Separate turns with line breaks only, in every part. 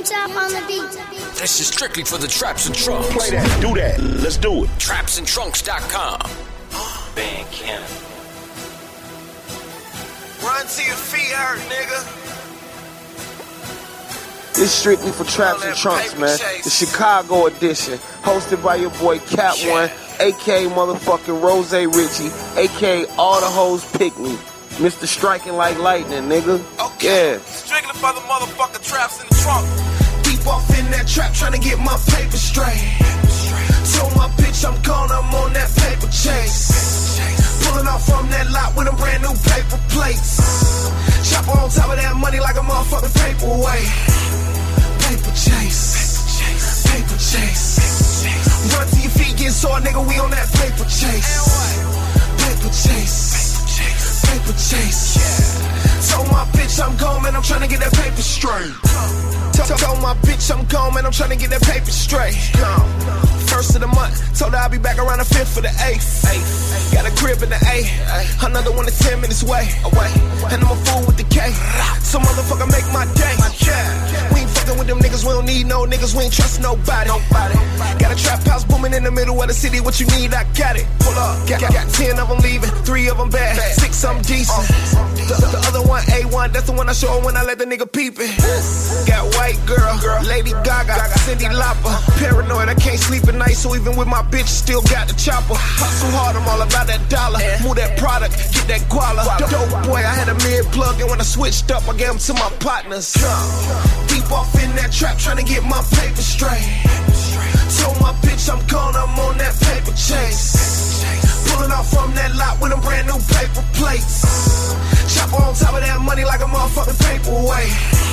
Top on the beat.
This is strictly for the Traps and Trunks.
Play that, do that, let's do it.
TrapsandTrunks.com.
Bandcamp.
Run till your feet hurt, nigga.
It's strictly for Traps and Trunks, man. The Chicago edition, hosted by your boy Cat One, aka motherfucking Rose Richie, aka All the Hoes Pick Me, Mr. Striking Like Lightning, nigga.
Okay.
Yeah.
Strictly for the motherfucking traps in the trunk. Deep off in that trap, trying to get my paper straight. Told my bitch I'm gone, I'm on that paper chase. Pulling off from that lot with a brand new paper plates. Chopper on top of that money like a motherfucking paperweight. Paper chase, paper chase. Run till your feet get sore, nigga, we on that paper chase. Paper chase, paper chase. Told my bitch I'm gone, man, I'm tryna get that paper straight. Told my bitch I'm gone, man, I'm tryna get that paper straight. First of the month, told her I'll be back around the 5th for the 8th. Got a crib in the A, another one is 10 minutes away. And I'm a fool with the K, so motherfucker make my day. We ain't fucking with them niggas, we don't need no niggas, we ain't trust nobody. Got a trap house booming in the middle of the city, what you need, I got it. Pull up, got 10 of them leaving, 3 of them bad, 6 of them decent. The other one A1, that's the one I show her when I let the nigga peep it. Got white girl, Lady Gaga, Cindy Lauper. Paranoid, I can't sleep at night, so even with my bitch, still got the chopper. Hustle hard, I'm all about that dollar. Move that product, get that guala. Dope boy, I had a mid-plug, and when I switched up, I gave them to my partners. Deep off in that trap, trying to get my paper straight. Told my bitch I'm gone, I'm on that paper chase. Pulling off from that lot with a brand new paper plates. Chopper on top of that money like a motherfucking paperweight.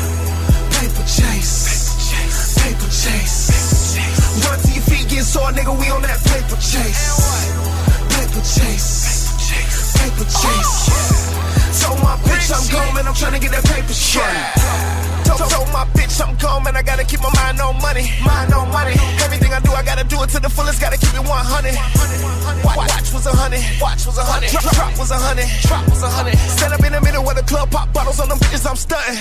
Paper chase, paper chase. Run till your feet get sore, nigga, we on that paper chase. Paper chase, paper chase. Told my bitch I'm gone, man, I'm tryna get that paper straight. Told my bitch I'm gone, man, I gotta keep my mind on money. Everything I do, I gotta do it to the fullest, gotta keep it 100. Watch was 100, drop was 100, Stand up in the middle where the club pop bottles on them bitches, I'm stunting.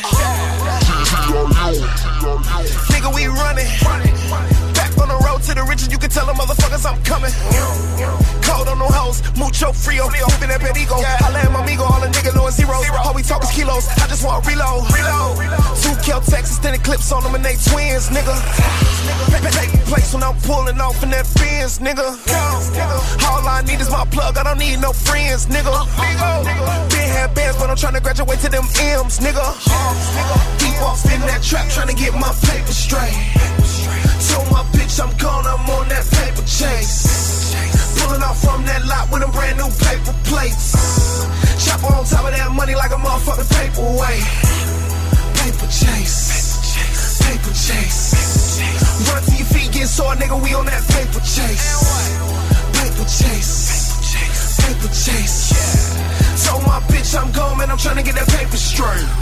Nigga, we running. Back on the road to the riches, you can tell them motherfuckers I'm coming. Cold on no hoes, mucho frio, moving that Perigo. I let my amigo, all the nigga low is zeros. All we talk is kilos, I just want reload. 2 Kel Texas, then clips on them and they twins, nigga. Take place when I'm pulling off in that Benz, nigga. All I need is my plug, I don't need no friends, nigga. Been had bands, but I'm trying to graduate to them M's, nigga. Deep off in that trap, trying to get my paper straight. Told my bitch I'm gone, I'm on that paper chase. Pulling off from that lot with a brand new paper plates. Chopper on top of that money like a motherfucking paperweight. Paper chase, paper chase. Run till your feet get sore, nigga, we on that paper chase. Paper chase, paper chase. Told my bitch I'm gone, man, I'm tryna get that paper straight.